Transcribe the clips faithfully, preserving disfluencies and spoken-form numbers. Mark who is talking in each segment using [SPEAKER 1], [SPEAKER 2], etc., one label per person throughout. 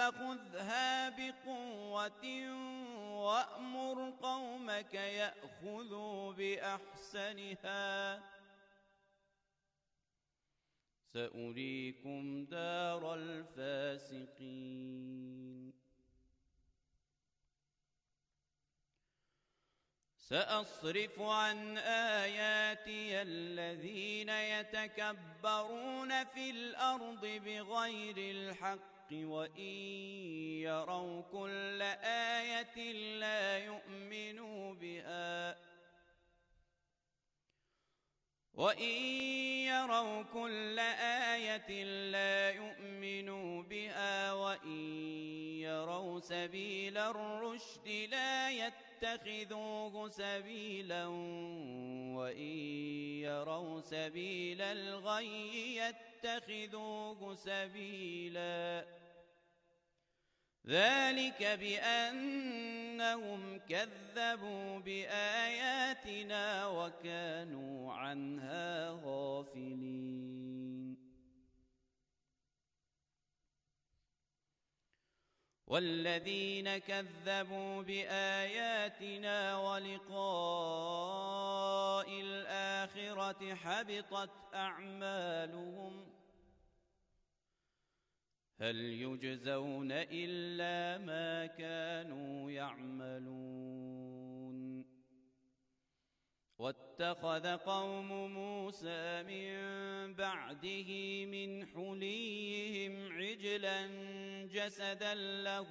[SPEAKER 1] فخذها بقوة وأمر قومك يأخذوا بأحسنها سأريكم دار الفاسقين سأصرف عن آياتي الذين يتكبرون في الأرض بغير الحق وإن يروا كل آية لا يؤمنوا بها وإن يروا كل آية لا يؤمنوا بها وإن يروا سبيل الرشد لا يتخذوه سبيلا وإن يروا سبيل الغي يتخذوه سبيلا ذلك بأنهم كذبوا بآياتنا وكانوا عنها غافلين والذين كذبوا بآياتنا ولقاء الآخرة حبطت أعمالهم هل يجزون إلا ما كانوا يعملون واتخذ قوم موسى من بعده من حليهم عجلا جسدا له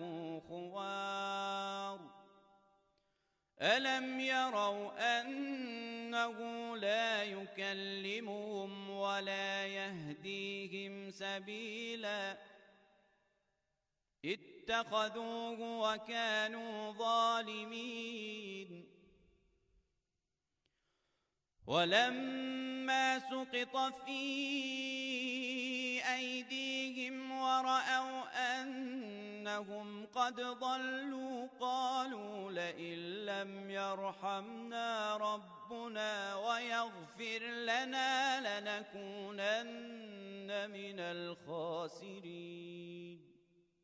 [SPEAKER 1] خوار ألم يروا أنه لا يكلمهم ولا يهديهم سبيلا اتخذوه وكانوا ظالمين ولما سقط في أيديهم ورأوا أنهم قد ضلوا قالوا لئن لم يرحمنا ربنا ويغفر لنا لنكونن من الخاسرين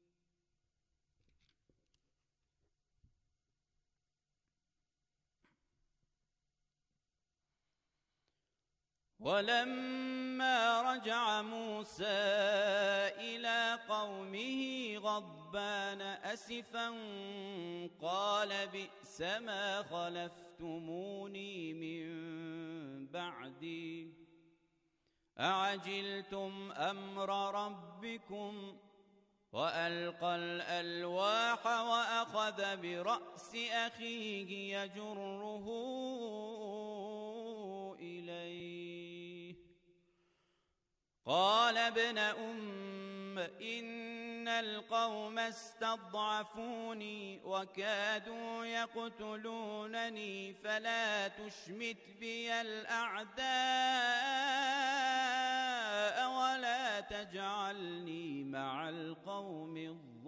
[SPEAKER 1] ولما رجع موسى إلى قومه غضبان أسفا قال بئس ما خلفتموني من بعدي أعجلتم أمر ربكم وألقى الألواح وأخذ برأس أخيه يجره إليه قال ابن أم إن القوم استضعفوني وكادوا يقتلونني فلا تشمت بي الأعداء ولا تجعلني مع القوم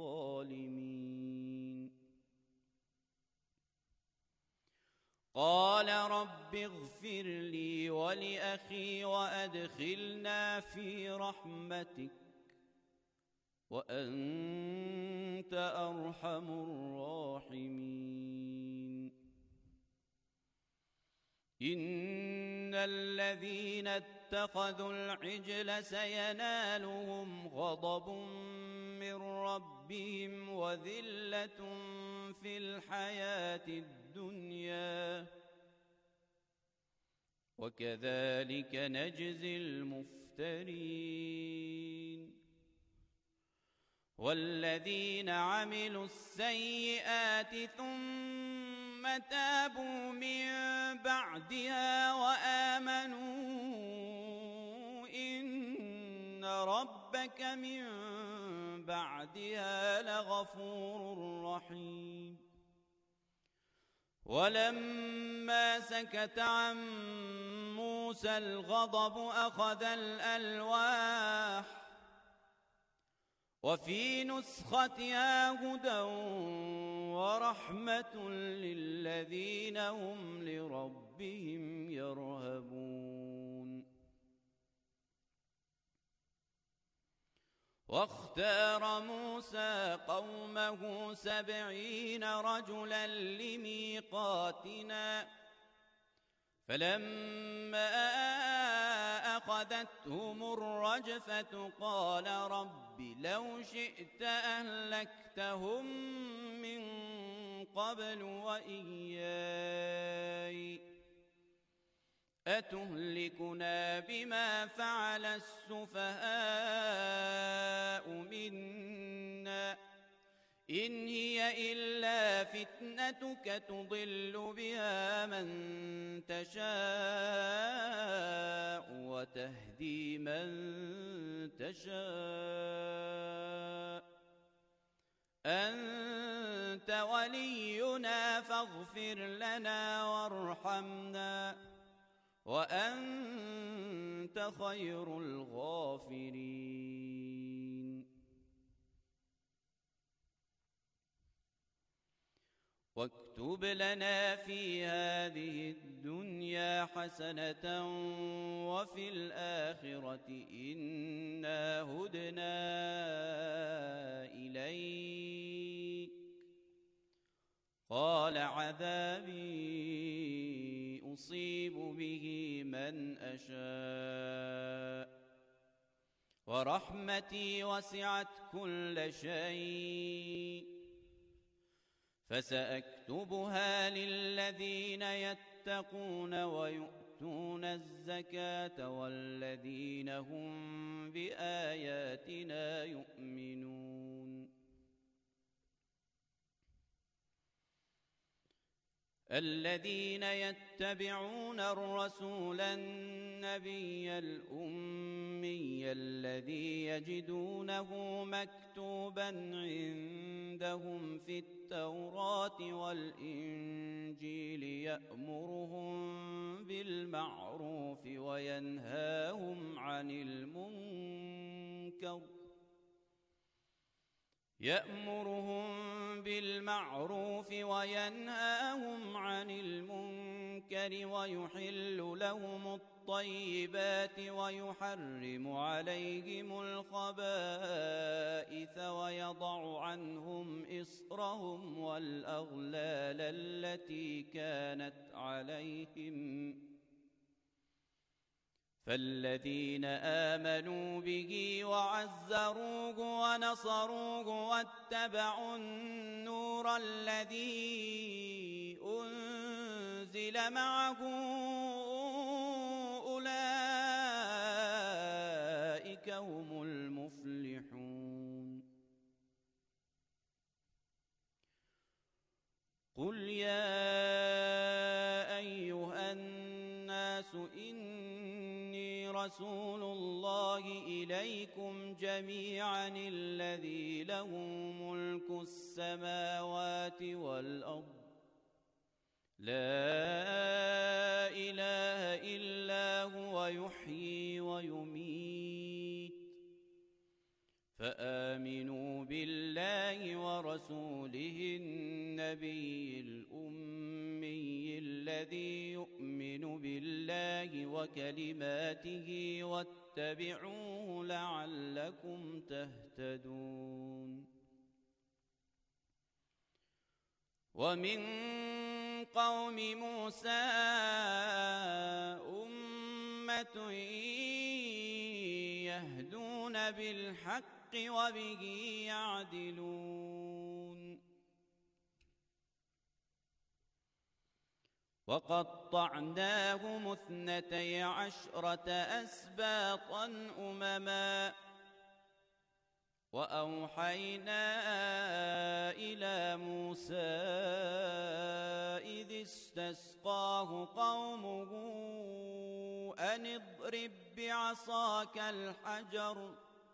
[SPEAKER 1] الظالمين قال رب اغفر لي ولأخي وأدخلنا في رحمتك وأنت أرحم الراحمين إن الذين اتخذوا العجل سينالهم غضب من ربهم وذلة في الحياة الدنيا وكذلك نجزي المفترين والذين عملوا السيئات ثم تابوا من بعدها وآمنوا إن ربك من بعدها لغفور رحيم ولما سكت عن موسى الغضب أخذ الألواح وفي نسختها هدى ورحمة للذين هم لربهم يرهبون واختار موسى قومه سبعين رجلا لميقاتنا فلما أخذتهم الرجفة قال رب لو شئت أهلكتهم من قبل وإياي أتهلكنا بما فعل السفهاء منا إن هي إلا فتنتك تضل بها من تشاء وتهدي من تشاء أنت ولينا فاغفر لنا وارحمنا وأنت خير الغافرين واكتب لنا في هذه الدنيا حسنة وفي الآخرة إنا هدنا إليك قال عذابي أصيب به من أشاء ورحمتي وسعت كل شيء فسأكتبها للذين يتقون ويؤتون الزكاة والذين هم بآياتنا يؤمنون الذين يتبعون الرسول النبي الأمي الذي يجدونه مكتوبا عندهم في التوراة والإنجيل يأمرهم بالمعروف وينهاهم عن المنكر يأمرهم بالمعروف وينهاهم عن المنكر ويحل لهم الطيبات ويحرم عليهم الخبائث ويضع عنهم إصرهم والأغلال التي كانت عليهم فالذين آمنوا به وعزروه ونصروه واتبعوا النور الذي أنزل معه أولئك هم المفلحون قل يا أيها الناس إني رسول الله إليكم جميعا الذي له ملك السماوات والأرض لا إله إلا هو يحيي ويميت فآمنوا بالله ورسوله النبي الأمي الذي يؤمن بالله وكلماته واتبعوه لعلكم تهتدون ومن قوم موسى أمة يهدون بالحق وبه يعدلون وقطعناهم اثنتي عشرة أسباطا أمما وأوحينا إلى موسى إذ استسقاه قومه أن اضرب بعصاك الحجر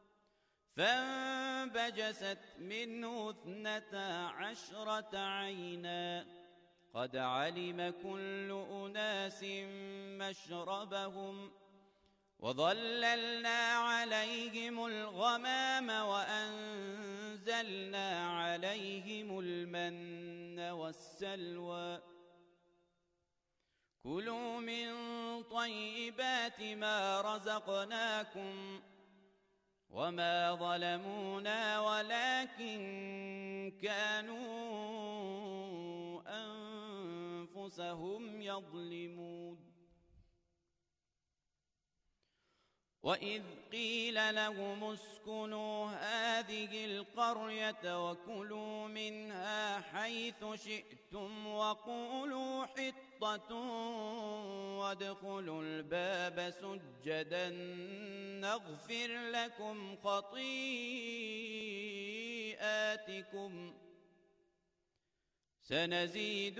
[SPEAKER 1] فانبجست منه اثنتا عشرة عينا قد علم كل أناس مشربهم وظللنا عليهم الغمام وأنزلنا عليهم المن والسلوى كلوا من طيبات ما رزقناكم وما ظلمونا ولكن كانوا أنفسهم يظلمون وإذ قيل لهم اسكنوا هذه القرية وكلوا منها حيث شئتم وقولوا حطة وادخلوا الباب سجدا نغفر لكم خطيئاتكم سنزيد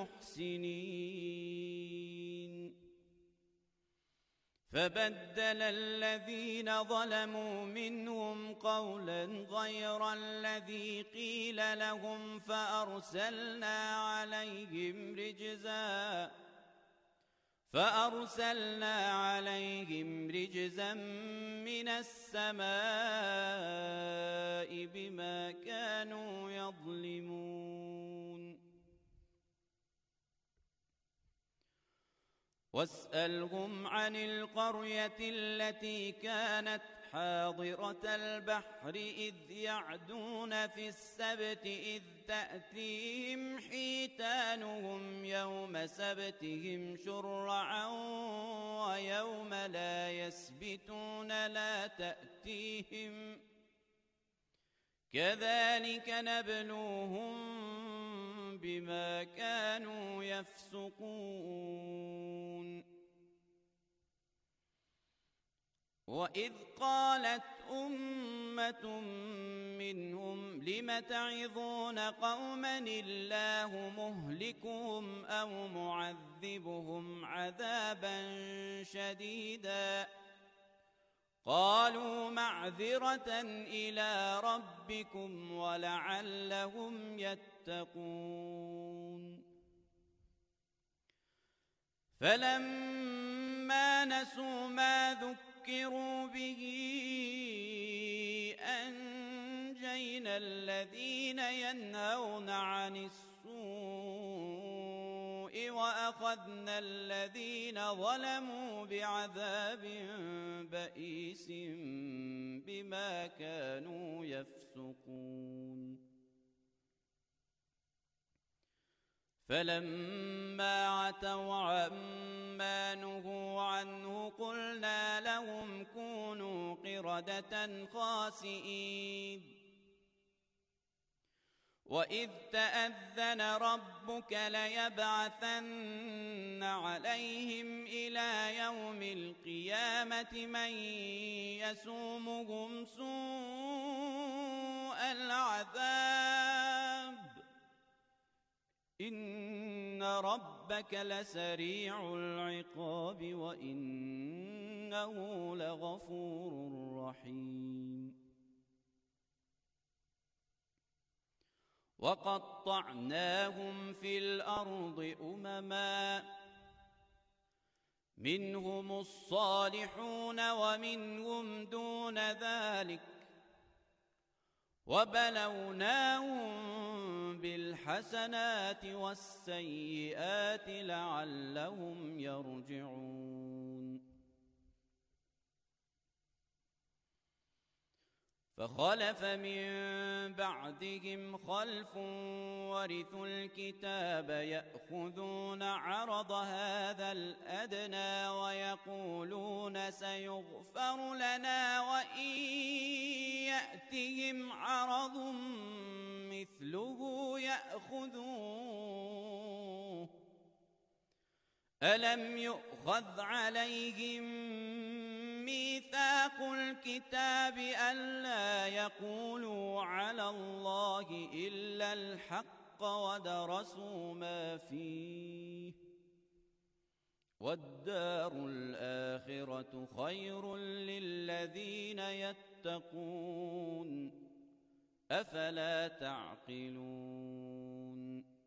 [SPEAKER 1] المحسنين فبدل الذين ظلموا منهم قولا غير الذي قيل لهم فأرسلنا عليهم رجزا فأرسلنا عليهم رجزا من السماء بما كانوا يظلمون واسألهم عن القرية التي كانت حاضرة البحر إذ يعدون في السبت إذ تأتيهم حيتانهم يوم سبتهم شرعا ويوم لا يسبتون لا تأتيهم كذلك نبلوهم بما كانوا يفسقون وإذ قالت أمة منهم لم تعظون قوما الله مهلكهم أو معذبهم عذابا شديدا قالوا معذرة إلى ربكم ولعلهم يتقون فلما نسوا ما ذكروا به أنجينا الذين ينهون عن السوء وأخذنا الذين ظلموا بعذاب بئيس بما كانوا يفسقون فلما عتوا عما نهوا عنه قلنا لهم كونوا قردة خاسئين وإذ تأذن ربك ليبعثن عليهم إلى يوم القيامة من يسومهم سوء العذاب إن ربك لسريع العقاب وإنه لغفور رحيم وقطعناهم في الأرض أمما منهم الصالحون ومنهم دون ذلك وبلوناهم بالحسنات والسيئات لعلهم يرجعون فخلف من بعدهم خلف ورثوا الكتاب يأخذون عرض هذا الأدنى ويقولون سيغفر لنا وإن يأتهم عرض مثله يأخذوه ألم يؤخذ عليهم ميثاق الكتاب ألا يقولوا على الله إلا الحق ودرسوا ما فيه والدار الآخرة خير للذين يتقون أفلا تعقلون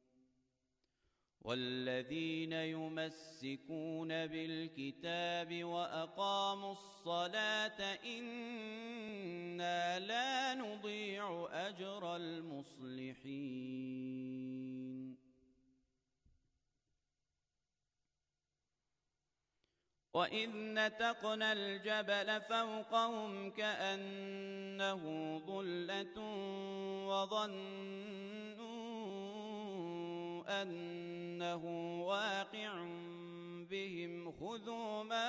[SPEAKER 1] والذين يمسكون بالكتاب وأقاموا الصلاة إنا لا نضيع أجر المصلحين وإذ نتقنا الجبل فوقهم كأنه ظلة وظنوا أنه واقع بهم خذوا ما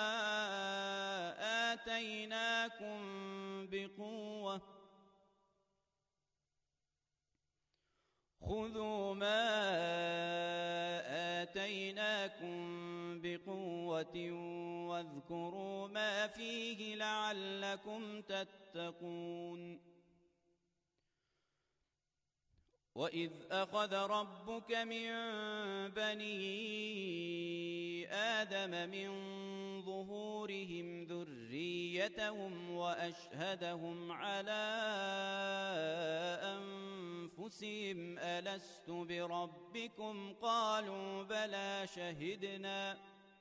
[SPEAKER 1] آتيناكم بقوة خذوا ما آتيناكم بقوة واذكروا ما فيه لعلكم تتقون وإذ أخذ ربك من بني آدم من ظهورهم ذريتهم وأشهدهم على أنفسهم ألست بربكم قالوا بلى شهدنا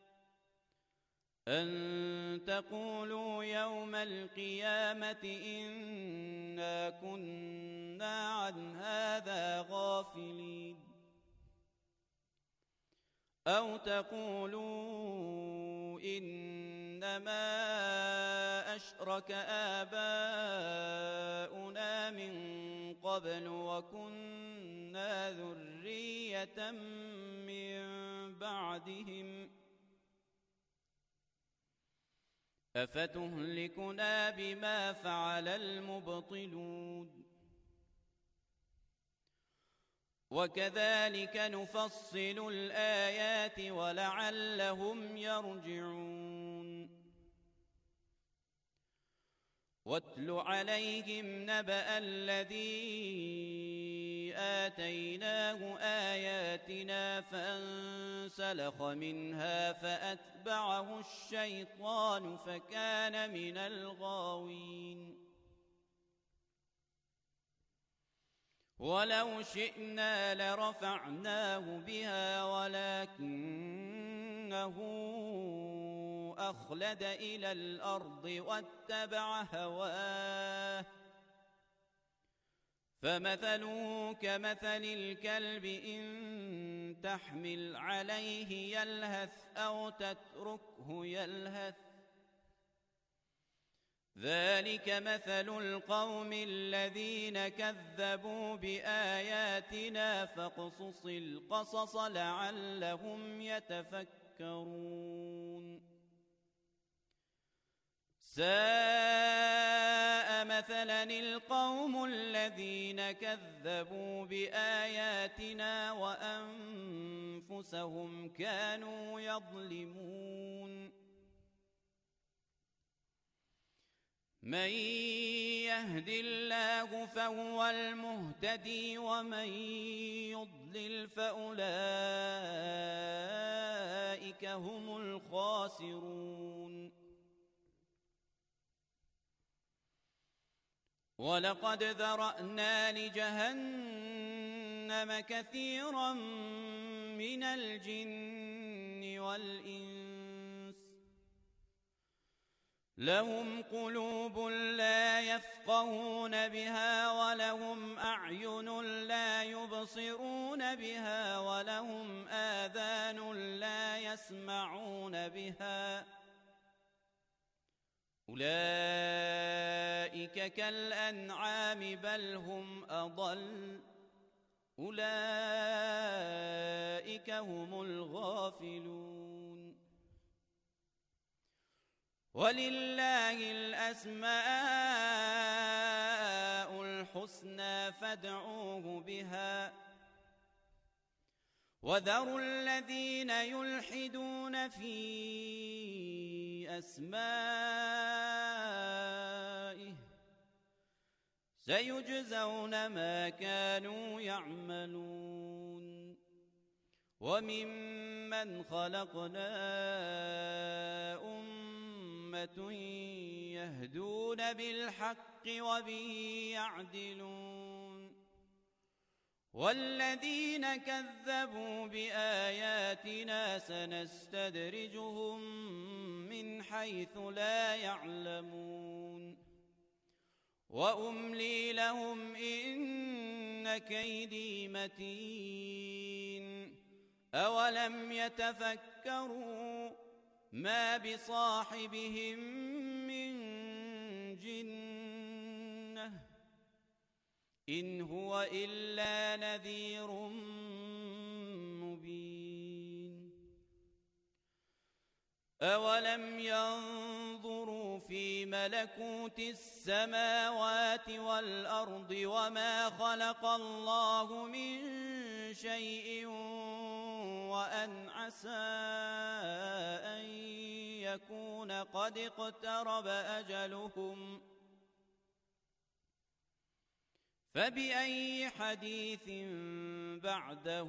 [SPEAKER 1] أن تقولوا يوم القيامة إنا كنا عن هذا غافلين أو تقولوا إنما أشرك آباؤنا من قبل وكنا ذرية من بعدهم أفتهلكنا بما فعل المبطلون وكذلك نفصل الآيات ولعلهم يرجعون واتل عليهم نبأ الذي آتيناه آياتنا فانسلخ منها فأتبعه الشيطان فكان من الغاوين ولو شئنا لرفعناه بها ولكنه أخلد إلى الأرض واتبع هواه فمثله كمثل الكلب إن تحمل عليه يلهث أو تتركه يلهث ذلك مثل القوم الذين كذبوا بآياتنا فاقصص القصص لعلهم يتفكرون ساء مثلا القوم الذين كذبوا بآياتنا وأنفسهم كانوا يظلمون من يهد الله فهو المهتدي ومن يضلل فأولئك هم الخاسرون ولقد ذرأنا لجهنم كثيرا من الجن والإنس لهم قلوب لا يفقهون بها ولهم أعين لا يبصرون بها ولهم آذان لا يسمعون بها أولئك كالأنعام بل هم أضل أولئك هم الغافلون ولله الأسماء الحسنى فادعوه بها وذروا الذين يلحدون في أسمائه سيجزون ما كانوا يعملون وممن خلقنا أمة يهدون بالحق وبه يعدلون والذين كذبوا بآياتنا سنستدرجهم من حيث لا يعلمون وأملي لهم إن كيدي متين أولم يتفكروا ما بصاحبهم من جنة إن هو إلا نذير مبين أولم ينظروا في ملكوت السماوات والأرض وما خلق الله من شيء وأن عسى أن يكون قد اقترب أجلهم فبأي حديث بعده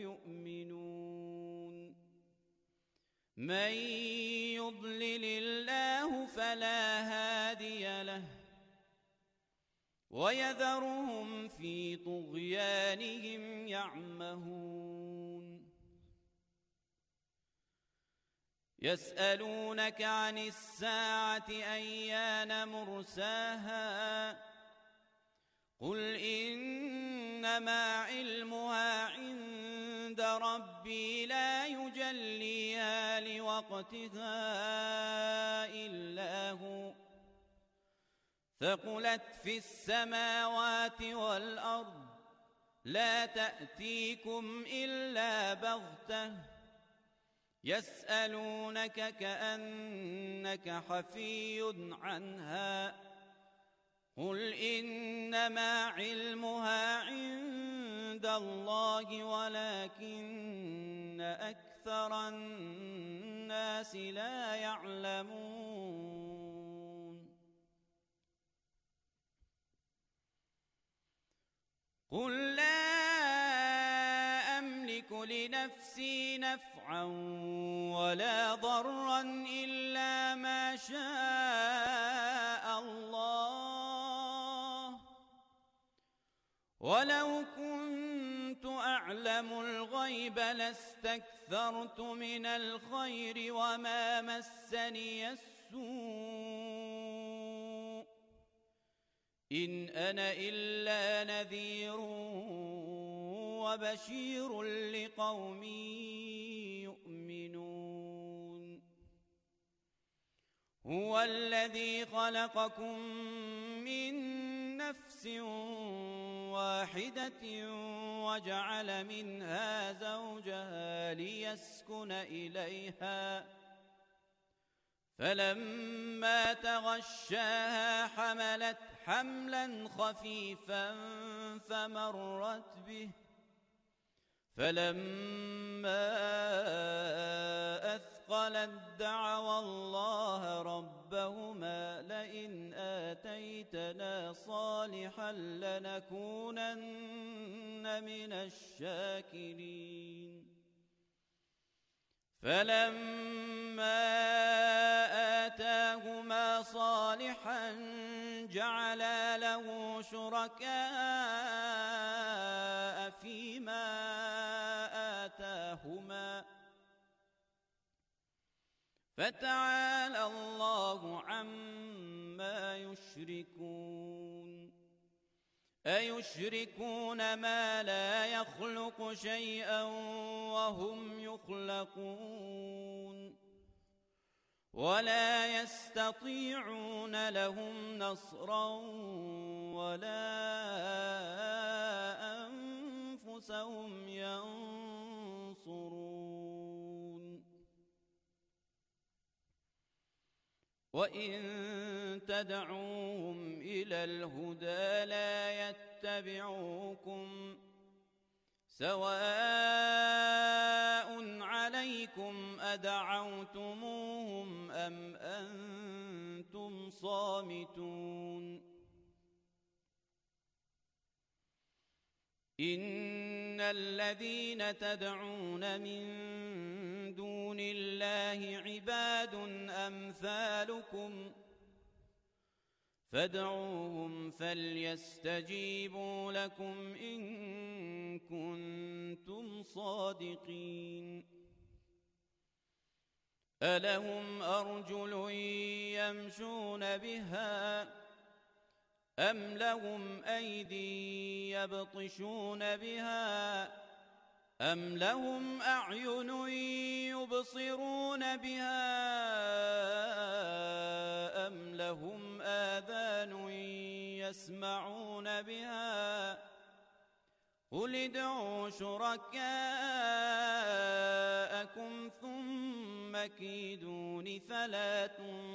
[SPEAKER 1] يؤمنون من يضلل الله فلا هادي له ويذرهم في طغيانهم يعمهون يسألونك عن الساعة أيان مرساها قل إنما علمها عند ربي لا يجليها لوقتها إلا هو ثقلت في السماوات والأرض لا تأتيكم إلا بغتة يسألونك كأنك حفي عنها قل إنما علمها عند الله ولكن أكثر الناس لا يعلمون قل لا أملك لنفسي نفعا ولا ضرا إلا ما شاء الله ولو كنت أعلم الغيب لاستكثرت من الخير وما مسني السوء إن أنا إلا نذير وبشير لقوم يؤمنون هو الذي خلقكم من نفس واحدة وجعل منها زوجها ليسكن إليها فلما تغشاها حملت حملا خفيفا فمرت به فلما أثقلت دعوا الله ربهما لئن آتيتنا صالحا لنكونن من الشاكرين فلما آتاهما صالحا جعلا له شركاء فيما آتاهما فتعالى الله عما يشركون أيشركون ما لا يخلق شيئا وهم يخلقون ولا يستطيعون لهم نصرا ولا أنفسهم ينصرون وإن تدعوهم إلى الهدى لا يتبعوكم سواء عليكم أدعوتموهم أم أنتم صامتون إن الذين تدعون من دون الله عباد أمثالكم فادعوهم فليستجيبوا لكم إن كنتم صادقين ألهم أرجل يمشون بها أم لهم أيدي يبطشون بها أم لهم أعين يبصرون بها أم لهم آذان يسمعون بها قل ادعوا شركاءكم ثم كيدون فلا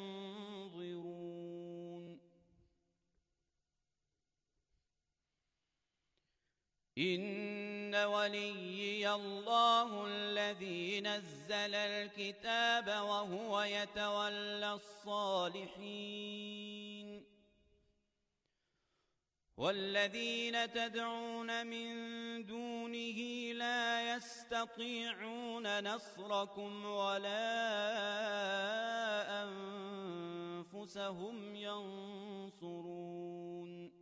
[SPEAKER 1] تنظرون إن وليي الله الذي نزل الكتاب وهو يتولى الصالحين والذين تدعون من دونه لا يستطيعون نصركم ولا أنفسهم ينصرون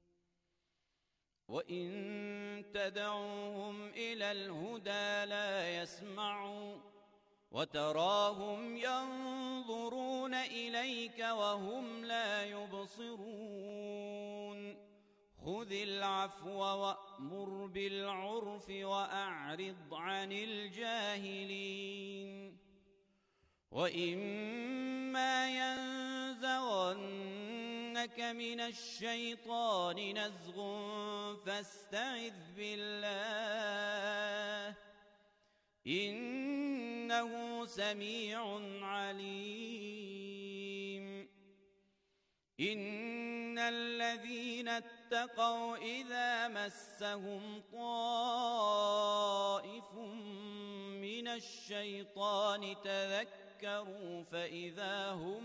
[SPEAKER 1] وإن تدعوهم إلى الهدى لا يسمعوا وتراهم ينظرون إليك وهم لا يبصرون خذ العفو وأمر بالعرف وأعرض عن الجاهلين وإما ينزغنك من الشيطان نزغ فاستعذ بالله إنه سميع عليم إن الذين اتقوا إذا مسهم طائف من الشيطان تذكروا فإذا هم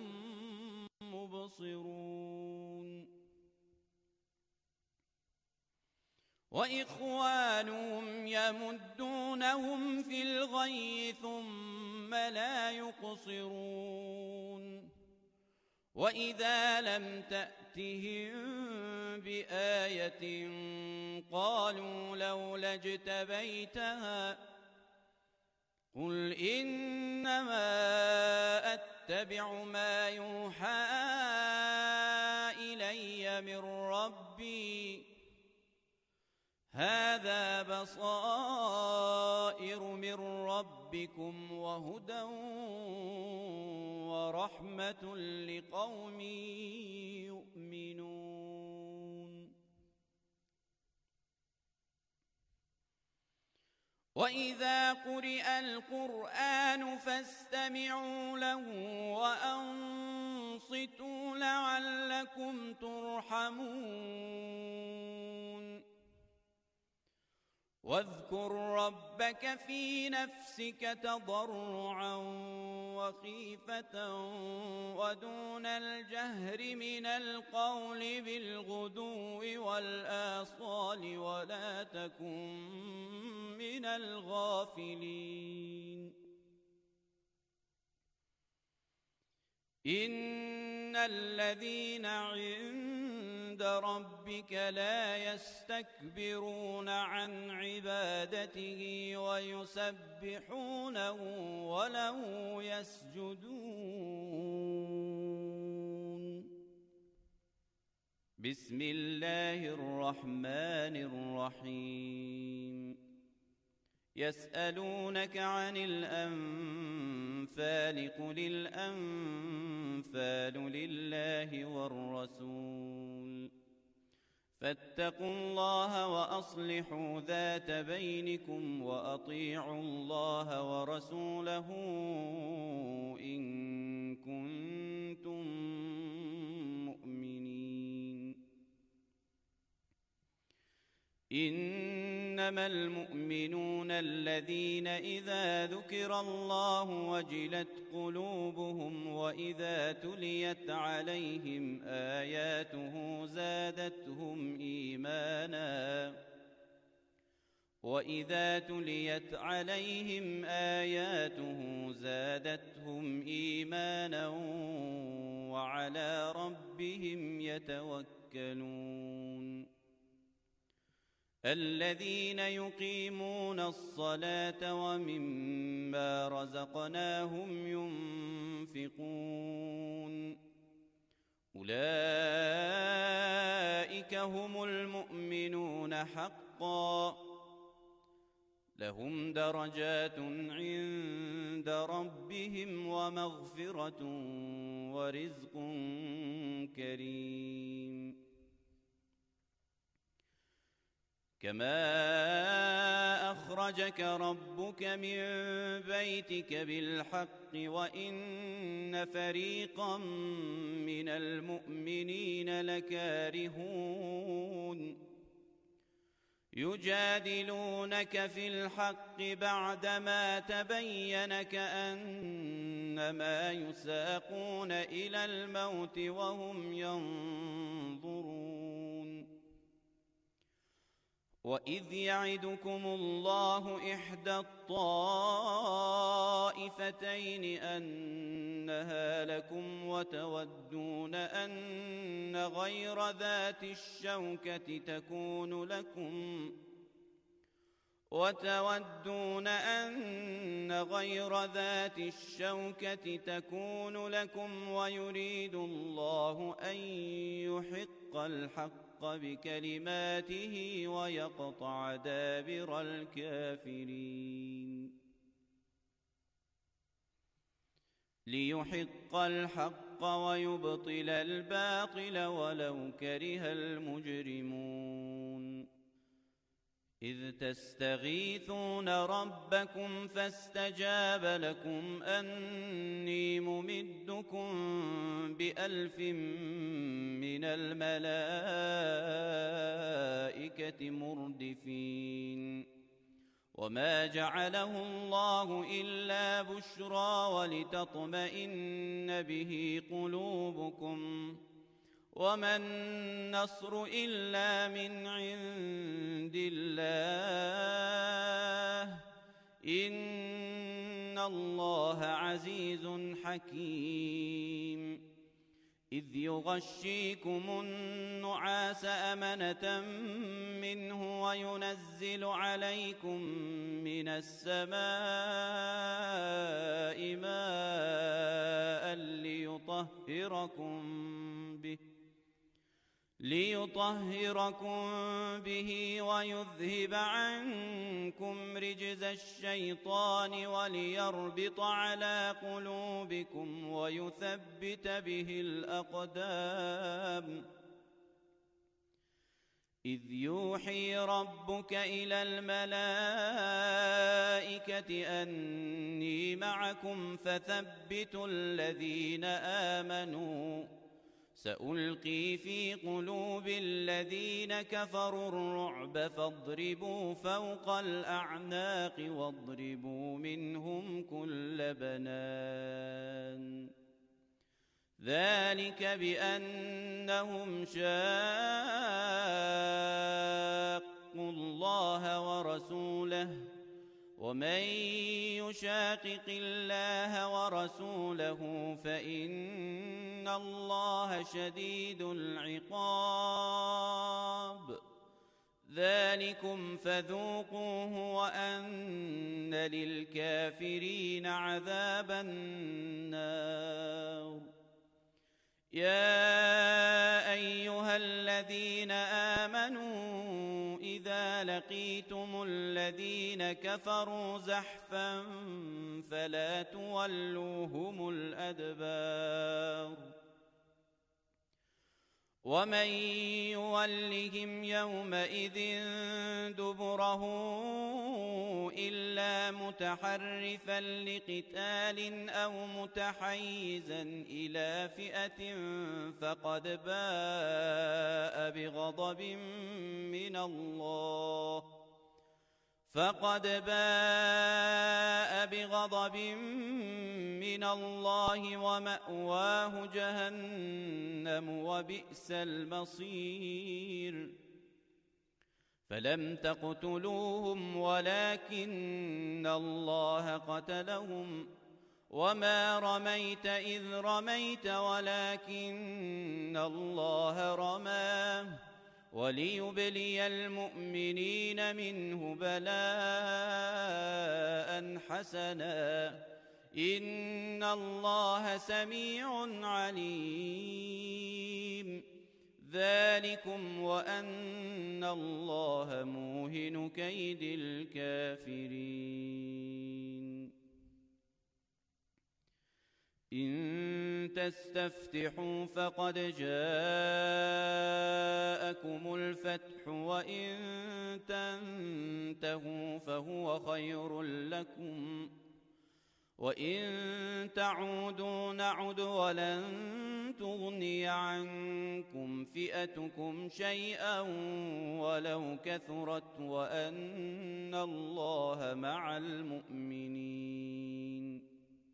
[SPEAKER 1] مبصرون وإخوانهم يمدونهم في الغي ثم لا يقصرون وإذا لم تأتهم بآية قالوا لولا اجتبيتها قل إنما أتبع ما يوحى إلي من ربي هذا بصائر من ربكم وهدى ورحمة لقوم يؤمنون وإذا قرئ القرآن فاستمعوا له وأنصتوا لعلكم ترحمون واذكر ربك في نفسك تضرعا وخيفة ودون الجهر من القول بالغدو والآصال ولا تكن من الغافلين إن الذين عند ربك لا يستكبرون عن عبادته ويسبحونه وله يسجدون بسم الله الرحمن الرحيم يسألونك عن الأنفال قل الأنفال لله والرسول فاتقوا الله وأصلحوا ذات بينكم وأطيعوا الله ورسوله إن كنتم مؤمنين إنما المؤمنون الذين إذا ذكر الله وجلت قلوبهم وإذا تليت عليهم آياته زادتهم إيمانا وإذا تليت عليهم آياته زادتهم إيمانا وعلى ربهم يتوكلون الذين يقيمون الصلاة ومما رزقناهم ينفقون أولئك هم المؤمنون حقا لهم درجات عند ربهم ومغفرة ورزق كريم. كما أخرجك ربك من بيتك بالحق وإن فريقا من المؤمنين لكارهون يجادلونك في الحق بعدما تبين كأنما يساقون إلى الموت وهم ينظرون. وإذ يعدكم الله إحدى الطائفتين أنها لكم وتودون أن غير ذات الشوكة تكون لكم وتودون أن غير ذات الشوكة تكون لكم ويريد الله أن يحق الحق بكلماته ويقطع دابر الكافرين. ليحق الحق ويبطل الباطل ولو كره المجرمون. إذ تستغيثون ربكم فاستجاب لكم أني ممدكم بألف من الملائكة مردفين. وما جعله الله إلا بشرى ولتطمئن به قلوبكم وما النصر إلا من عند الله إن الله عزيز حكيم. إذ يغشيكم النعاس أمنة منه وينزل عليكم من السماء ماء ليطهركم به ليطهركم به ويذهب عنكم رجز الشيطان وليربط على قلوبكم ويثبت به الأقدام. إذ يوحي ربك إلى الملائكة أني معكم فثبتوا الذين آمنوا سألقي في قلوب الذين كفروا الرعب فاضربوا فوق الأعناق واضربوا منهم كل بنان. ذلك بأنهم شاقوا الله ورسوله ومن يشاقق الله ورسوله فإن الله شديد العقاب. ذلكم فذوقوه وأن للكافرين عذاب النار. يا أيها الذين آمنوا إذا لقيتم الذين كفروا زحفا فلا تولوهم الأدبار. ومن يولهم يومئذ دبره إلا متحرفا لقتال أو متحيزا إلى فئة فقد باء بغضب من الله فقد باء بغضب من الله ومأواه جهنم وبئس المصير. فلم تقتلوهم ولكن الله قتلهم وما رميت إذ رميت ولكن الله رمى وليبلي المؤمنين منه بلاء حسنا إن الله سميع عليم. ذلكم وأن الله موهن كيد الكافرين. إن تستفتحوا فقد جاءكم الفتح وإن تنتهوا فهو خير لكم وإن تعودوا نعد ولن تغني عنكم فئتكم شيئا ولو كثرت وأن الله مع المؤمنين.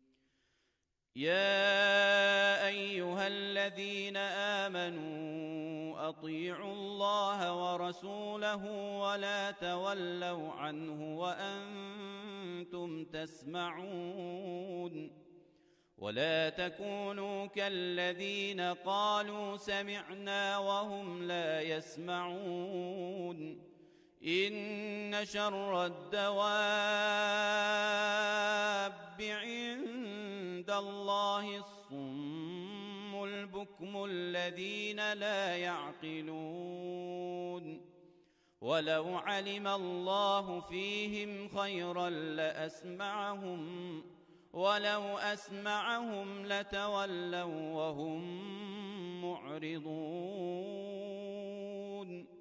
[SPEAKER 1] يا أيها الذين آمنوا أطيعوا الله ورسوله ولا تولوا عنه وأنتم تسمعون ولا تكونوا كالذين قالوا سمعنا وهم لا يسمعون. إن شر الدواب عند الله الصم البكم الذين لا يعقلون. ولو علم الله فيهم خيرا لأسمعهم ولو أسمعهم لتولوا وهم معرضون.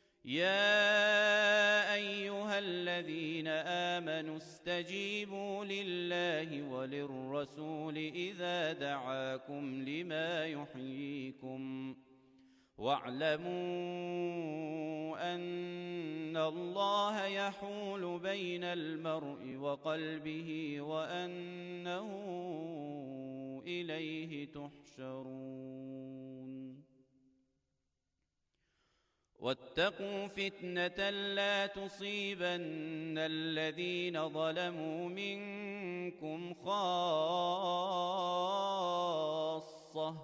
[SPEAKER 1] يا أيها الذين آمنوا استجيبوا لله وللرسول إذا دعاكم لما يحييكم واعلموا أن الله يحول بين المرء وقلبه وأنه إليه تحشرون. واتقوا فتنة لا تصيبن الذين ظلموا منكم خاصة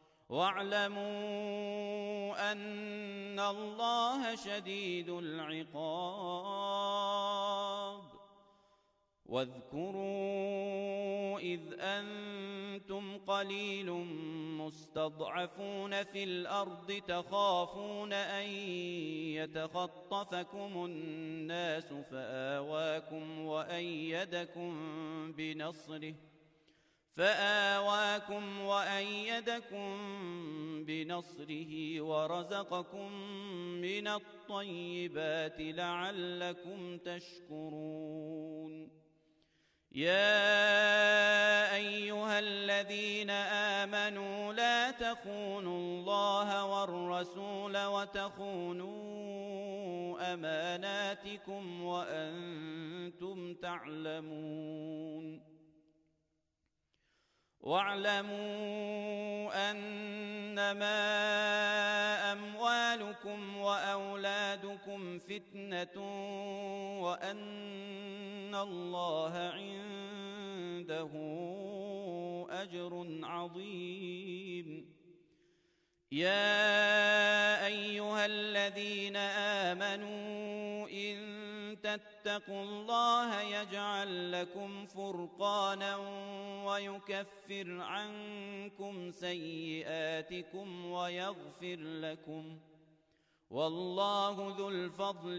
[SPEAKER 1] واعلموا أن الله شديد العقاب. واذكروا إذ أنتم قليل مستضعفون في الأرض تخافون أن يتخطفكم الناس فآواكم وأيدكم بنصره فآواكم وأيدكم بنصره ورزقكم من الطيبات لعلكم تشكرون. يا أيها الذين آمنوا لا تخونوا الله والرسول وتخونوا أماناتكم وأنتم تعلمون. واعلموا أنما أموالكم وأولادكم فتنة وأن الله عنده أجر عظيم. يا أيها الذين آمنوا إن تتقوا الله يجعل لكم فرقانا ويكفر عنكم سيئاتكم ويغفر لكم والله ذو الفضل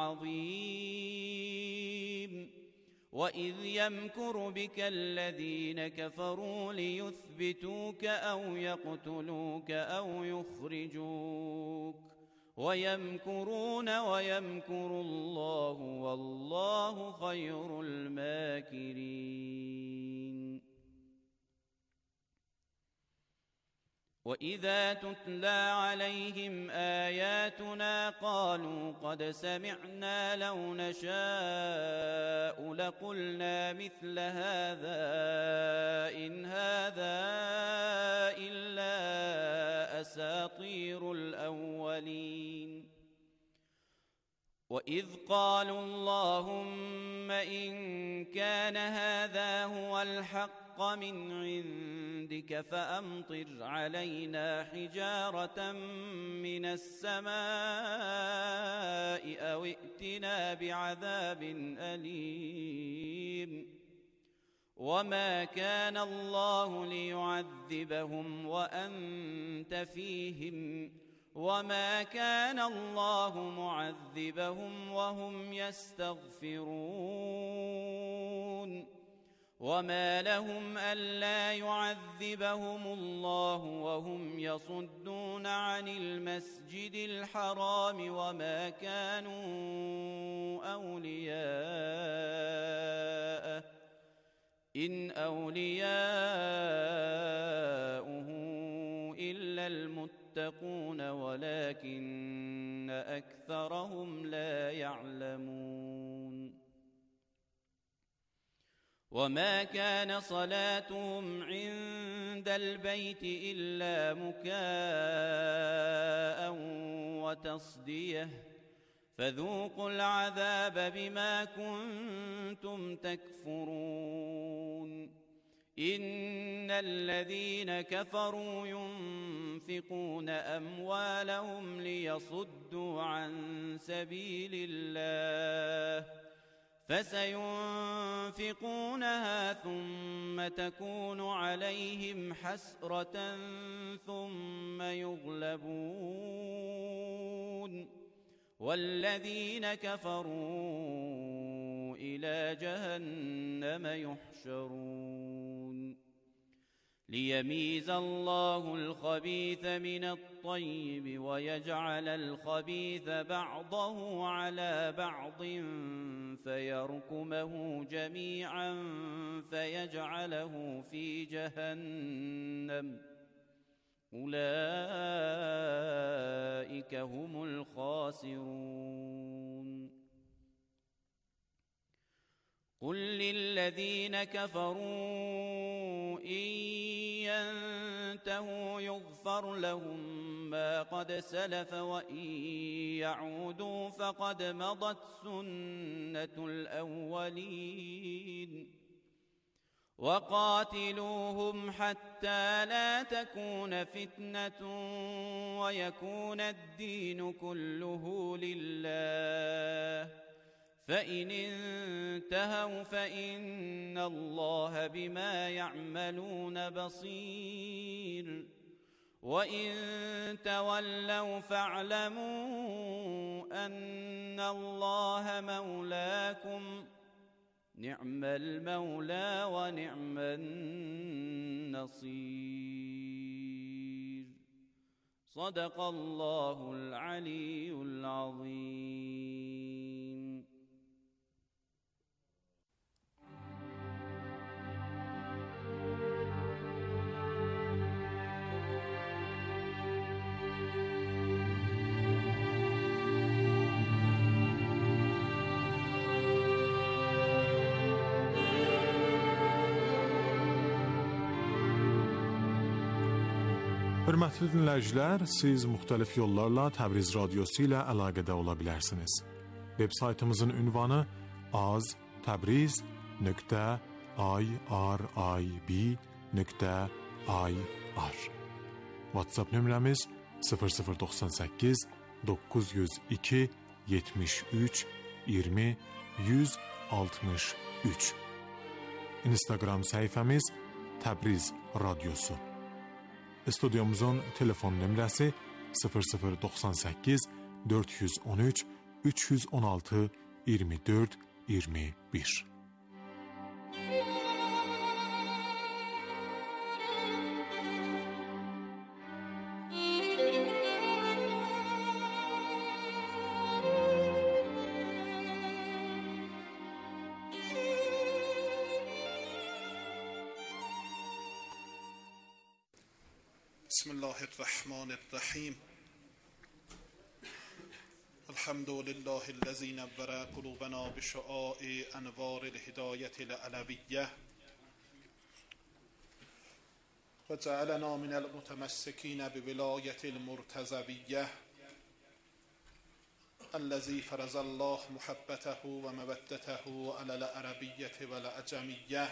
[SPEAKER 1] العظيم. وإذ يمكر بك الذين كفروا ليثبتوك أو يقتلوك أو يخرجوك ويمكرون ويمكر الله والله خير الماكرين. وإذا تتلى عليهم آياتنا قالوا قد سمعنا لو نشاء لقلنا مثل هذا إن هذا إلا أساطير الأولين. وإذ قالوا اللهم إن كان هذا هو الحق من عندك فأمطر علينا حجارة من السماء أو ائتنا بعذاب أليم. وما كان الله ليعذبهم وأنت فيهم وما كان الله معذبهم وهم يستغفرون وما لهم ألا يعذبهم الله وهم يصدون عن المسجد الحرام وما كانوا أولياءه إن أولياؤه إلا المتقون ولكن أكثرهم لا يعلمون وما كان صلاتهم عند البيت إلا مكاء وتصديه فذوقوا العذاب بما كنتم تكفرون إن الذين كفروا ينفقون أموالهم ليصدوا عن سبيل الله فسينفقونها ثم تكون عليهم حسرة ثم يغلبون والذين كفروا إلى جهنم يحشرون ليميز الله الخبيث من الطيب ويجعل الخبيث بعضه على بعض فيركمه جميعا فيجعله في جهنم أولئك هم الخاسرون قل للذين كفروا إن ينتهوا يغفر لهم ما قد سلف وإن يعودوا فقد مضت سنة الأولين وقاتلوهم حتى لا تكون فتنة ويكون الدين كله لله فإن انتهوا فإن الله بما يعملون بصير وإن تولوا فاعلموا أن الله مولاكم نعم المولى ونعم النصير صدق الله العلي العظيم.
[SPEAKER 2] Hörmətli dinləyicilər, siz müxtəlif yollarla Təbriz Radiosu ilə əlaqədə ola bilərsiniz. Web saytımızın ünvanı az təbriz nöqtə irib nöqtə ir. WhatsApp nömrəmiz sıfır sıfır doxsan səkkiz doqquz yüz iki yetmiş üç iyirmi yüz altmış üç. Instagram səhifəmiz Təbriz Radiosu. Studiyomuzun telefon nömrəsi sıfır sıfır doxsan səkkiz dörd yüz on üç üç yüz on altı iyirmi dörd iyirmi bir.
[SPEAKER 3] بسم الله الرحمن الرحيم الحمد لله الذي نور قلوبنا بشعاع أنوار الهداية العلوية وجعلنا من المتمسكين بولاية المرتزوية الذي فرض الله محبته ومودته على العربية والعجمية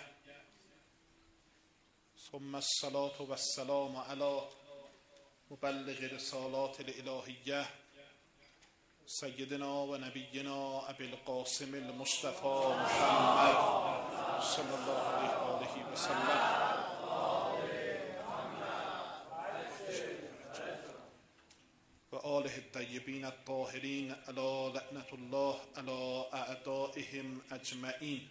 [SPEAKER 3] ثم الصلاة والسلام على مبلغ رسالات الإلهية سيدنا ونبينا أبي القاسم المصطفى محمد صلى الله عليه وسلم و آله الطيبين الطاهرين ألا لعنة الله على أعدائهم أجمعين.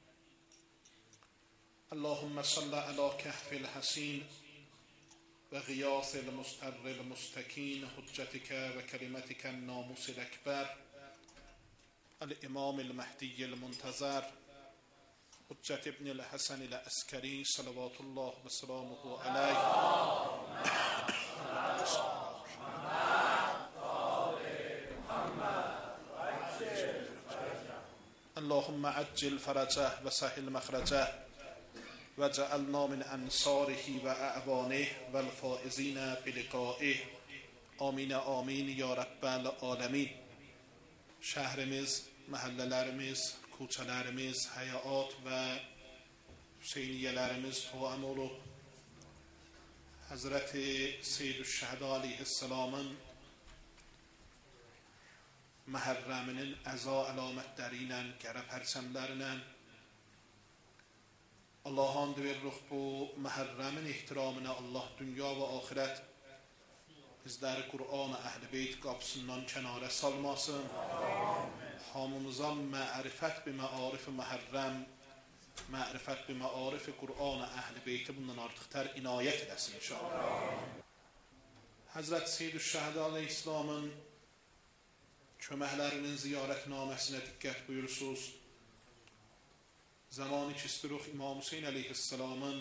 [SPEAKER 3] اللهم صل على كهف الحسين وغياث المستر المستكين حجتك وكلمتك الناموس الأكبر الإمام المهدي المنتظر حجة ابن الحسن العسكري صلوات الله وسلامه عليه. اللهم عجل فرجه وسهل مخرجه وجعلنا من أنصاره وأعوانه والفائزين بلقائه. آمین آمین یا رب العالمین. شهرimiz، mahallelerimiz, koçalarımız, hayat ve Hüseyniyelerimiz tuam olup Hazreti Seyyid-ü-Şehda aleyhisselamın Muharreminin əza əlamətlərinlə, qərə pərçəmlərlə Allah'ın veririk bu Muharremin ihtiramına. Allah dünya ve ahiret bizleri Kur'an-ı Ehl-i Beyt kapısından kenara salmasın. Hamımıza ma'rifet bi ma'arif-i Muharrem, ma'rifet bi ma'arif-i Kur'an-ı Ehl-i Beyt'i bundan artıq tər inayet edesin inşallah. Hazreti Seyyid-ü-Şehda aleyhisselamın köməklərinin ziyarətnaməsinə diqqət buyursunuz. Zamanı ki istiruq İmam Hüseyin aleyhisselamın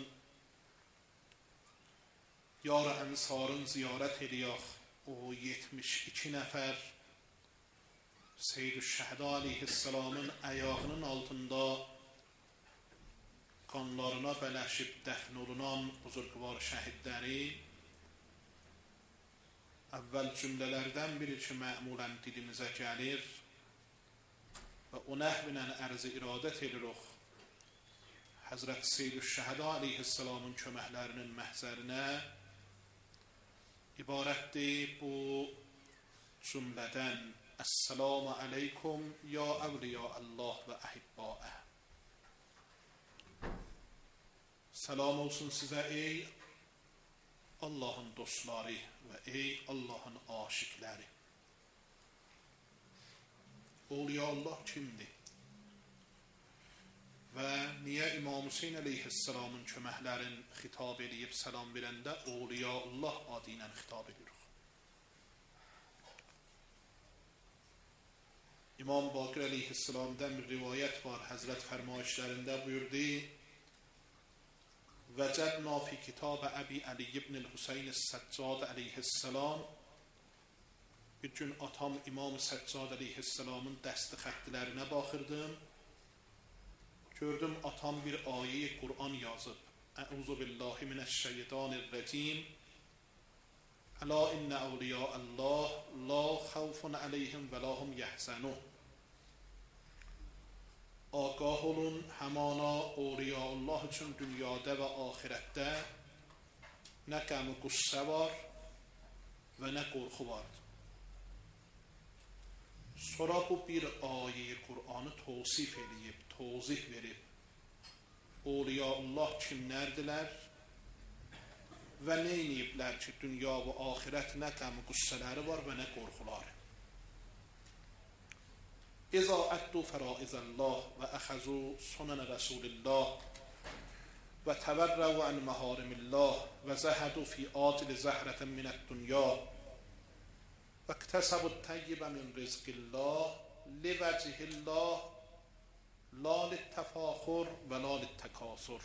[SPEAKER 3] yar ənsarın ziyarət ediyək. O yetmiş iki nəfər Seyyid-ü-Şehda aleyhisselamın ayağının altında qanlarına bələşib dəfn olunan buzurqvar şəhidləri əvvəl cümlələrdən biri ki mə'mulən dilimizə gəlir və o nəhvinən ərzi iradət edirik. Həzrət Seyyid-ü-Şehda aleyhisselamın köməklərinin məhzərinə ibarətdir bu cümlədən: Əssalamu aleykum ya əvliya Allah və əhibbaə. Salam olsun sizə ey Allah'ın dostları ve ey Allah'ın aşıkları. Awliya Allah kimdir? Ve niye İmam Hüseyin aleyhisselamın köməklərin xitab edib salam verəndə Awliya Allah adı ilə xitab edirik? İmam Bakir aleyhisselam'dan bir rivayet var. Hazret fermayişlərində buyurdu: وجدنا في كتاب أبي علي بن الحسين السجاد عليه السلام. Bir gün atam İmam Səccad aleyhisselamın dəsti xəttilərinə baxırdım. Gördüm atam bir ayə Kur'an yazıb. Əuzu billahi minəşşeytanirracim. Əla innə əvliya Allah la xavfun aleyhim və la hum yəhzənun. Agah olun, həmana Awliya Allah üçün dünyada və ahirətdə nə qəmi qüssə var və nə qorxu vardır. Sonra bu bir ayə Kur'anı tavsif edib, tozih verib. Awliya Allah kimlərdirlər və nə ediblər ki, dünya və ahirət nə qəmi qüssələri var və nə qorxuları. إذا أدوا فرائض الله وأخذوا سنن رسول الله وتوروا عن محارم الله وزهدوا في آجل زهرة من الدنيا واكتسبوا الطيب من رزق الله لوجه الله لا للتفاخر ولا للتکاثر.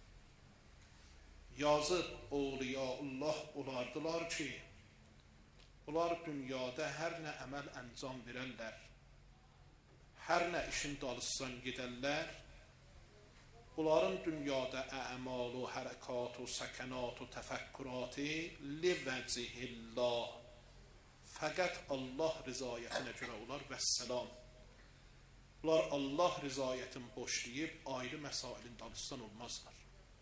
[SPEAKER 3] Yazıb Awliya Allah olardılar ki, onlar dünyada hər nə əməl əncam verərlər, hər nə işin dalısından gedərlər, onların dünyada əmalu, hərəkatu, səkanatu, təfəkkürati livəcihillah, fəqət Allah rızayətinə görə olar və səlam. Onlar Allah rızayətini boşlayıb ayrı məsailin dalısından olmazlar.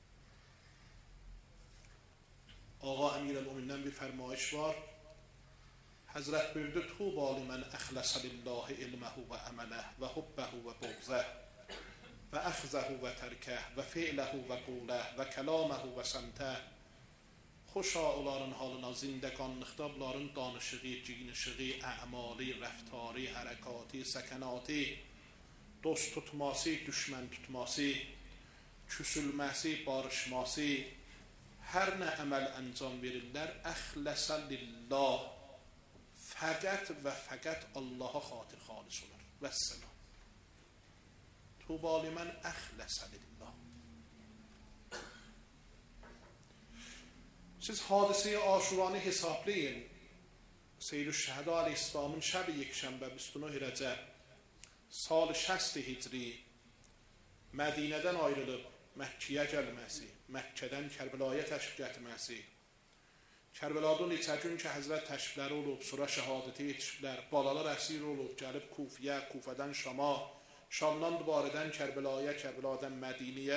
[SPEAKER 3] Ağa Əmir-əl-Mümindən bir fərmayış var. Həzrət buyurdu: Tuba limen əxləsə lillahi ilməhu və əmələh və hubbəhu və buğzəh və əxzəhu və tərkəh və fi'ləhu və quləh və kəlaməhu və səmtəh. xoşa onların halına, zindəqanlıqda bunların danışığı, giyinişiği, əmali, rəftarı, hərəkatı, səkanatı, dost tutması, düşmən tutması, küsülməsi, barışması, hər nə əməl əncam verirlər, əxləsə lillah, fəqət və fəqət Allaha xatir xalis olur. Vəssalam. Tuba limən əxləsə lillah. Siz hadiseyi Aşuranı hesaplayın. Seyyid-ü-Şəhədə Aleyhisselamın şəb-i yekşənbə بیست و نه Rəcəb sal şəst hicri Mədinədən ayrılıb Məkkiyə gəlməsi, Məkkədən Kərbəlaya təşrif gətirməsi, Kərbəlada neçə gün ki Həzrət təşrifləri olub, sonra şəhadətə yetişiblər, balalar əsir olub, gəlib Kufiyə, Kufədən Şama, Şamdan dubarədən Kərbəlaya, Kərbəladan Mədiniyə,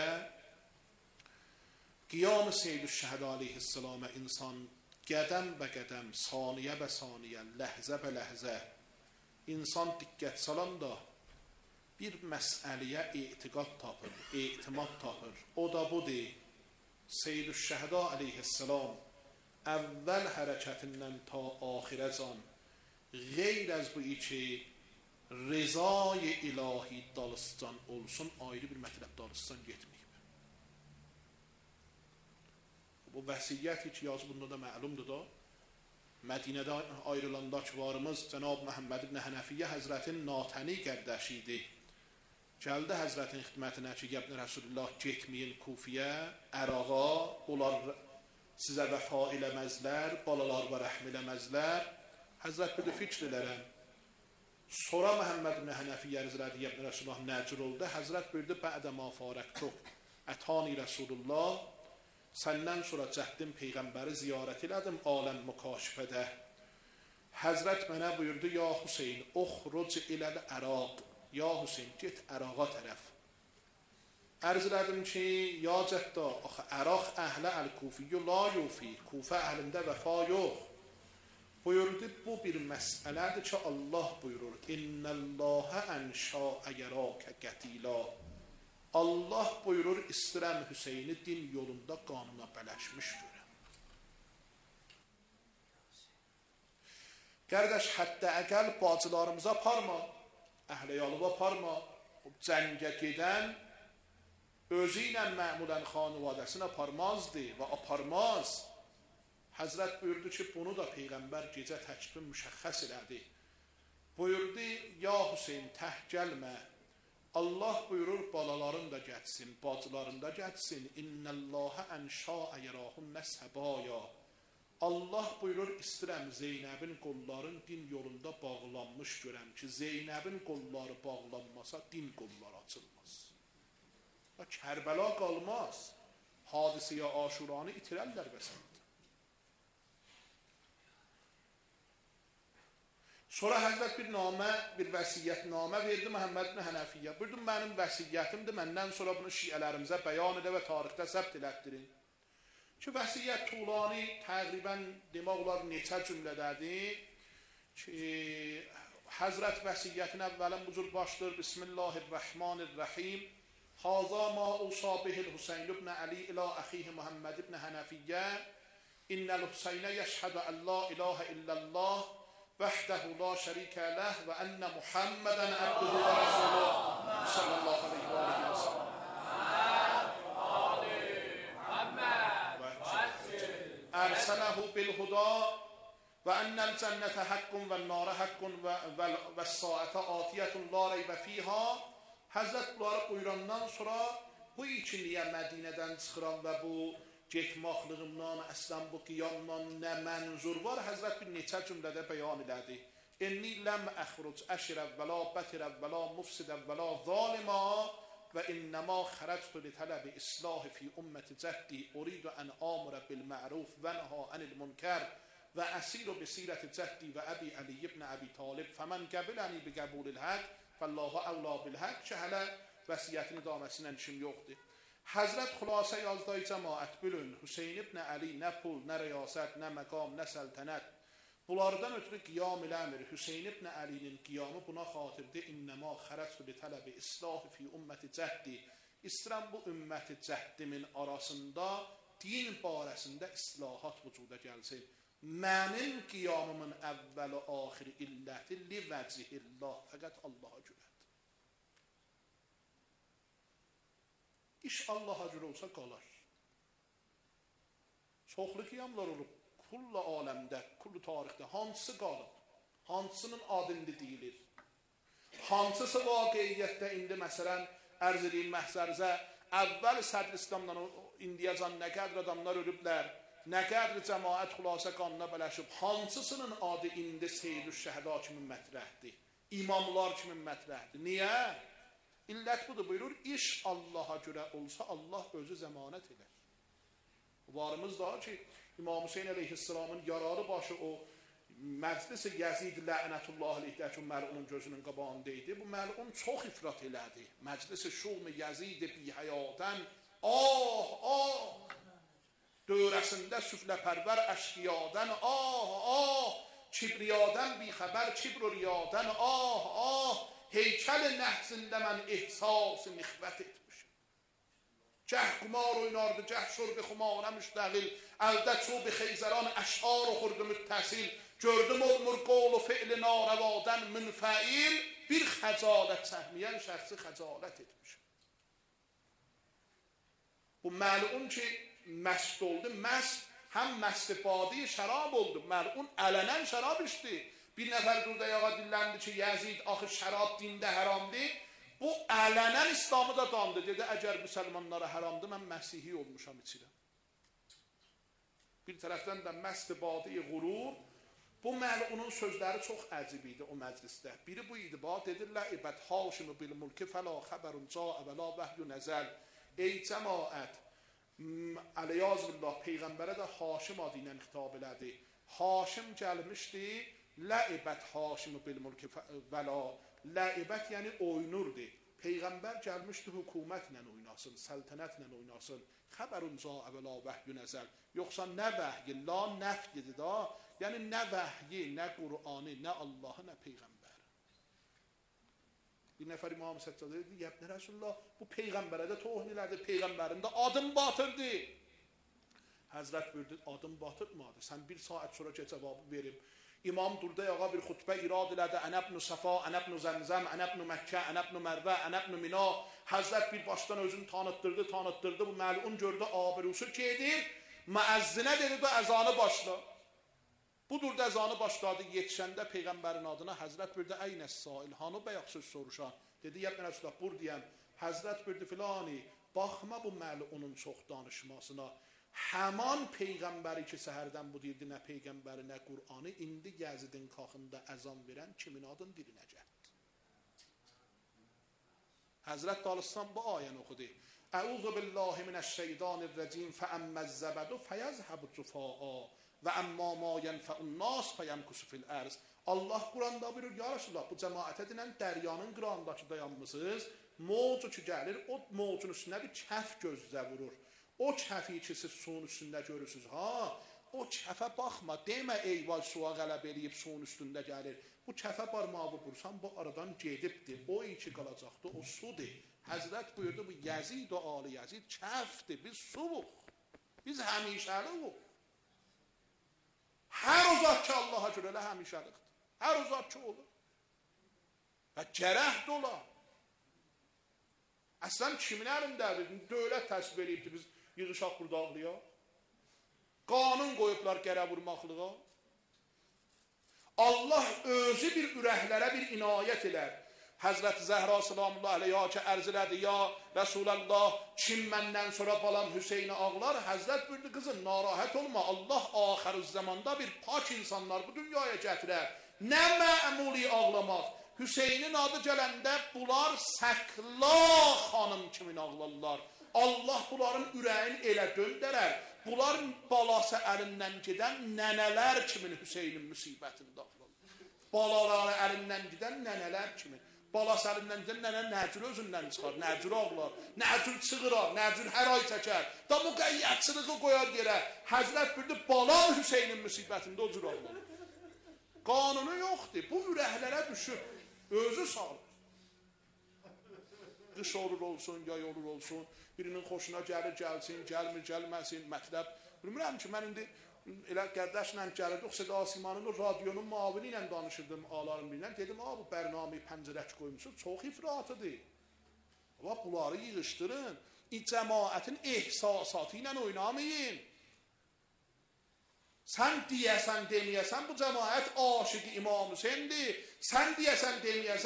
[SPEAKER 3] qiyam Seyyid-ü-Şəhədə Aleyhisselamə insan qədəm bə qədəm, saniyə bə saniyə, ləhzə bə ləhzə, insan diqqət salanda bir məsələyə etiqad tapır, etimad tapır. O da budur. Seyyid-ü-Şəhədə Aleyhisselam əvvəl hərəkətindən ta axirəcan qeyr az bu iki rızay ilahi dalıscan olsun, ayrı bir mətləb dalıscan getməyib. Bu vəsiyyət ki yazı bunda da məlumdur da. Mədinədə ayrılanda ki varımız Cənab Məhəmməd ibn Hənəfiyyə Həzrətin natəni qərdəşi idi. Gəldi Həzrətin xidmətinə ki, Yəbni Rəsulullah getməyin Kufiyə, Ərağa, onlar sizə vəfa eləməzlər, balalar və rəhm eləməzlər. Həzrət bir də fikr elərəm. Sonra Məhəmməd ibn Hənəfiyyə Həzrəti Yəbni Rəsulullah nəcr oldu. Həzrət buyurdu, bədə ma farəqtuq, ətani Rəsulullah, səndən sonra cəhdim Peyğəmbəri ziyarət elədim aləm mükaşifədə. Həzrət mənə buyurdu, ya Hüseyin, oxruc iləl Əraq, ya Hüseyin, get Əraqa tərəf. Ərz elədim ki, ya cədda, axı Əraq əhlə əl-Kufiyyü la yufi, Kufə əhlində vəfa yox. Buyurdu, bu bir məsələdir ki, Allah buyurur, İnnəlləhə ənşəə yərəkə qətila. Allah buyurur, istirəm Hüseyni din yolunda qanuna bələşmiş görəm. Qardaş, hətta əqəl bacılarımıza parma, əhliyalıva parma, cəngə gedən özü ilə məmulən xanuvadəsinə parmazdı və aparmaz. Həzrət buyurdu ki, bunu da Peyğəmbər gecə təkbir müşəxəs elədi. Buyurdu, ya Hüseyin, təh gəlmə. Allah buyurur, balaların da getsin, bacıların da getsin. İnnəlləhə ənşəə yərahun nəsəbaya. Allah buyurur, istirəm Zeynəbin qolların din yolunda bağlanmış görəm ki, Zeynəbin qolları bağlanmasa din qolları açılmaz. Kərbəla qalmaz. Hadisiyə Aşuranı itirərlər bəsəndə. Sonra Həzrət bir namə, bir vəsiyyətnamə verdi Məhəmməd ibn Hənəfiyyə. Buyurdu, mənim vəsiyyətimdir, məndən sonra bunu şiələrimizə bəyan edə və tarixdə zəbt elətdirin. Ki, vəsiyyət tulani təqribən demək olar neçə cümlədədir ki, Həzrət vəsiyyətin əvvələn bu cür başdır. Bismillahirrahmanirrahim. Haza ma usabihil Hüseyn ibn Ali ilə əxihi Məhəmməd ibn Hənəfiyyə. İnnəl Hüseynə yəşhədə ən la ilahə illəllah vəhdəhu la şərikə ləh və ənnə Muhammədən əbduhu və rəsuluh sallallahu aleyhi və aleyhi və sallam. Ərsələhu bil-huda və ennəl cənnətə həqqun və nara həqqun və s-saətə atiyyətun la reybə fiyha. Həzrət bunları buyurandan sonra bu iki niyə Mədinədən çıxıran və bu getmaqlığımdan, əslən bu qiyamdan nə mənzur var, Həzrət bir neçə cümlədə bəyan elədi. İnni ləm əxruc əşirəv və la bətirəv və la mufsidəv və la zalimə və innəmə xərəctu li tələbi islahi fi ümməti cəhdi uridu ən amurə bil məruf və nəhə ənil münkər vəəsiru bisirəti cəhdi və əbi Əli ibn Əbi Talib fəmən qəbiləni bi qəbulil həq fəllahu əvla bil həq ki, hələ vəsiyyətin idaməsinə işim yoxdur. Həzrət xülasə yazdığı cəmaət bilün, Hüseyin ibn Əli nə pul, nə rəyasət, nə məqam, nə səltənət. Bunlardan ötürü qiyam eləmir. Hüseyin ibn Əlinin qiyamı buna xatirdir. İnnəmə xərəctu li tələbi islahi fi ümməti cəhdi. İstərəm bu ümməti cəhdimin arasında din barəsində islahat vücuda gəlsin. Mənim qiyamımın əvvəl və axir illəti li vəcihillah, fəqət Allaha görədir. İş Allaha görə olsa qalar. Çoxlu qiyamlar olub, kullu aləmdə, kullu tarixdə, hansısı qalıb, hansının adında deyilir. Hansısı vaqiyyətdə indi məsələn, ərz edeyim məhzərizə, əvvəl sədr İslamdan indiyəcən nə qədər adamlar ölüblər, nə qədər cəmaət xülasə qanına bələşib, hansısının adı indi Seyyid-ü Şəhəda kimi mətrəhdir, imamlar kimi mətrəhdir. Niyə? İllət budur, buyurur, iş Allaha görə olsa Allah özü zəmanət edər. Varımız daha ki, İmam Hüseyin əleyhisselamın yararı başı o məclis-i Yəzid lə'nətullah aleyhdəki o məlunun gözünün qabağında idi. Bu məlun çox ifrat elədi. Məclis-i şum-i Yəzid bihəyatən, ah, ah, dörəsində süfləpərvər əşqiyadən, ah, ah, kibriyadən bixəbər, kibr-ü riyadən, ah, ah, heykəl-i nəhzində mən ihsas-ı nixvət etmişim. Cəh qumar oynardı, cəh şurb-i xumara müştəqil, əldə çub-i xeyzəran əşar oxurdu müttəsil, gördüm olmur qol-u fi'li narəvadən münfəil, bir xəcalət səhmiyən şəxsi xəcalət etmişim. Bu məlun ki, məst oldu, məst, həm məst-i badi şərab oldu, məlun ələnən şərab içdi. Bir nəfər durda yağa dilləndi ki, Yəzid, axı şərab dində həramdır. Bu ələnən İslamı da dandı. Dedi, əgər müsəlmanlara həramdır, mən Məsihi olmuşam içirəm. Bir tərəfdən də məst-i badi qurur. Bu məlunun sözləri çox əcib idi o məclisdə. Biri bu idi, ba, dedirlər, ibət haşimi bil mülki fəla xəbərun caə və la vəhyü nəzəl. Ey cəmaət, əleyaz billah, Peyğəmbərə də Haşim adıyla xitab elədi. Haşim gəlmişdi, ləibət haşimi bil mülki vəla. Ləibət yəni oynurdu. Peyğəmbər gəlmişdi, hökumətlə oynasın, səltənətlə oynasın. Xəbərun caə və la vəhyü nəzəl. Yoxsa nə vəhyi, la nəfyidir da. Yəni nə vəhyi, nə Qur'anı, nə Allahı, nə Peyğəmbər. Bir nəfər İmam Səccadə dedi, yəbni Rəsulullah, bu Peyğəmbərə də tohin elədi, Peyğəmbərin də adım batırdı. Həzrət buyurdu, adım batırmadı, sən bir saat sonra ki, cavabı verib. İmam durdu yağa bir xutbə irad elədi, ənəbnü Səfa, ənəbnü Zəmzəm, ənəbnü Məkkə, ənəbnü Mərvə, ənəbnü Mina. Həzrət bir başdan özünü tanıtdırdı, tanıtdırdı, bu məlun gördü, abirusu ki edir, müəzzinə dedi də əzanı başla. Bu durdu əzanı başladı, yetişəndə Peyğəmbərin adına Həzrət buyurdu, əynəs sail, hanı bəyək söz soruşan. Dedi, yəbnə Rəsulullah, bur deyəm, Həzrət buyurdu filani, baxma bu məlunun çox danışmasına. Həman Peyğəmbəri ki, səhərdən bu deyildi, nə Peyğəmbəri, nə Qur'anı, indi Yəzidin qaxında əzan verən kimin adın dilinə gəldi. Həzrət Dalıstan bu ayəni oxudu. Əuzu billahi minəşşeytanirrəcim fəəmməzzəbədu fəyəzhəbu cufa'a və əmmə ma yənfəun nas fəyəmkusu fil ərz. Allah Quranda buyurur, ya Resulullah, bu cəmaətə dinən dəryanın qırağındakı dayanmısınız, mavcu ki gəlir, o mavcun üstünə bir kəf gözlə vurur. O kəfi ki siz suyun üstündə görürsünüz, ha, o kəfə baxma, demə eyvay suya qələb eləyib suyun üstündə gəlir. Bu kəfə barmağı vursan, bu aradan gedibdir, o iki qalacaqdır, o sudur. Həzrət buyurdu, bu Yəzid o Ali Yəzid kəfdir, biz suvuq, biz həmişəliq. Hər uzaq ki Allaha görə elə həmişəliqdir, hər uzaq ki olur. Və gərəhd olar. Əslən kimin əlindədir? Dövlət təsvib eləyibdir, biz yığışaq burada ağlayaq. Qanun qoyublar qərə vurmaqlığa. Allah özü bir ürəklərə bir inayət elər. Həzrət Zəhra salamullah aleyha ki ərz elədi, ya Rəsulallah, kim məndən sonra balam Hüseyni ağlar? Həzrət buyurdu, qızım, narahat olma, Allah axırı zamanda bir pak insanlar bu dünyaya gətirər. Nə məmuli ağlamaq? Hüseynin adı gələndə bunlar Səkla xanım kimin ağlarlar. Allah bunların ürəyin elə döndərər. Bunlar balası əlindən gedən nənələr kimin Hüseynin müsibətində ağlarlar. Balaları əlindən gedən nənələr kimin. Balası əlindən gedən nənə nəcür özündən çıxar, nəcür ağlar, nəcür çığırar, nəcür hər ay çəkər. Da müqəyyətçılığı qoyar yerə. Həzrət bildi, balam Hüseynin müsibətində o cür ağlar. Qanunu yoxdur, bu ürəklərə düşür. Özü salır. qış olur olsun, yay olur olsun, birinin xoşuna gəlir, gəlsin, gəlmir, gəlməsin, mətləb. Bilmirəm ki, mən indi elə qardaşla gəlirdik, Seda Simanın radionun muavini ilə danışırdım, ağların birindən. Dedim, bu bərnameyi pəncərək qoymuşsun, çox ifratıdır. Bax, bunları yığışdırın. Cəmaətin ehsasatı ilə oynamayın. Sən deyəsən, deməyəsən, bu cəmaət aşıqı İmam Hüseyndir. Sən deyəsən, deməyəsən,